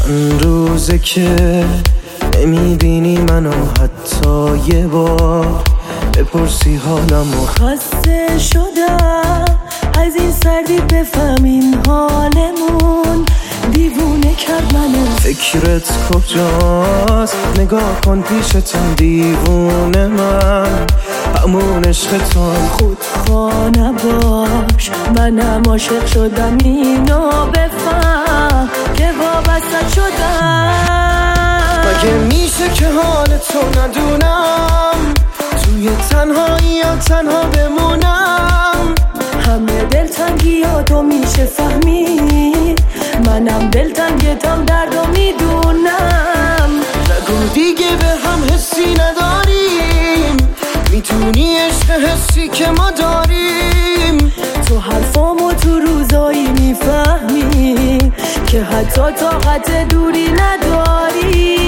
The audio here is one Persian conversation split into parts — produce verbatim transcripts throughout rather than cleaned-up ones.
چند روزه که نمیبینی منو حتی یه بار بپرسی حالمو. خسته شدم از این سردی، بفهمین حالمون دیوونه کرد منو. فکرت کجاست؟ نگاه کن پیشتم دیوونه من، همون عشقتم. خودخواه نباش، منم عاشق شدم، اینو بفهم که وابسته شدم. مگه میشه که حالتو ندونم، توی تنهایی یا تنها بمونم؟ همه دلتنگیاتو میشه فهمید، منم دلتنگتم، دردو میدونم. نگو دیگه به هم حسی نداریم، میتونی عشق حسی که ما داریم. تو حرفامو تو روزایی میفهمی که حتی طاقت دوری نداری.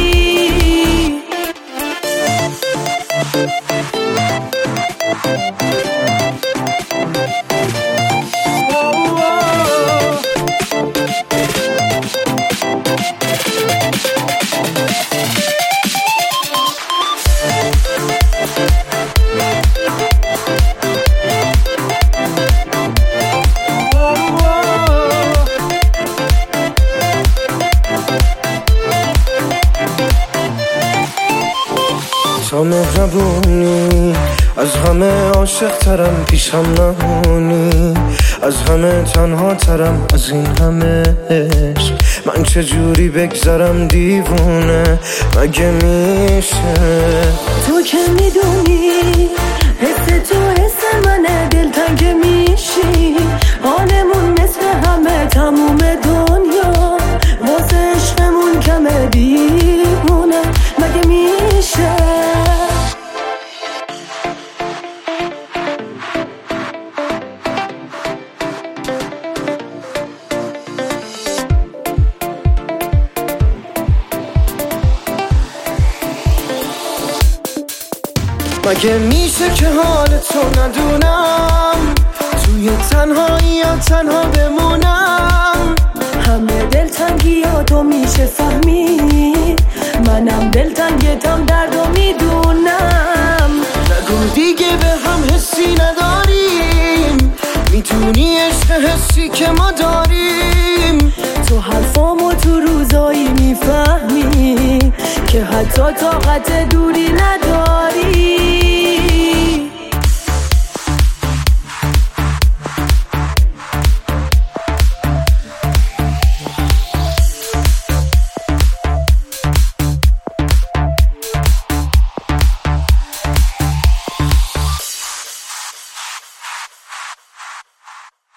تا مهربونی از همه عاشق ترم، پیشم نمونی از همه تنها ترم. از این همه عشق من چجوری بگذرم دیوونه؟ مگه میشه؟ تو که میدونی حس تو حس منه، دلتنگ میشی، حالمون مثل همه تموم دنیا، واسه عشقمون کمه دیوونه. مگه میشه؟ مگه میشه که حالتو ندونم، توی تنهایی یا تنها بمونم؟ همه دلتنگیاتو میشه فهمید، منم دلتنگتم، دردو میدونم. نگو دیگه به هم حسی نداریم، میتونی عشق حسی که ما داریم. تو حرفامو تو روزایی میفهمی که حتی طاقت دوری نداری.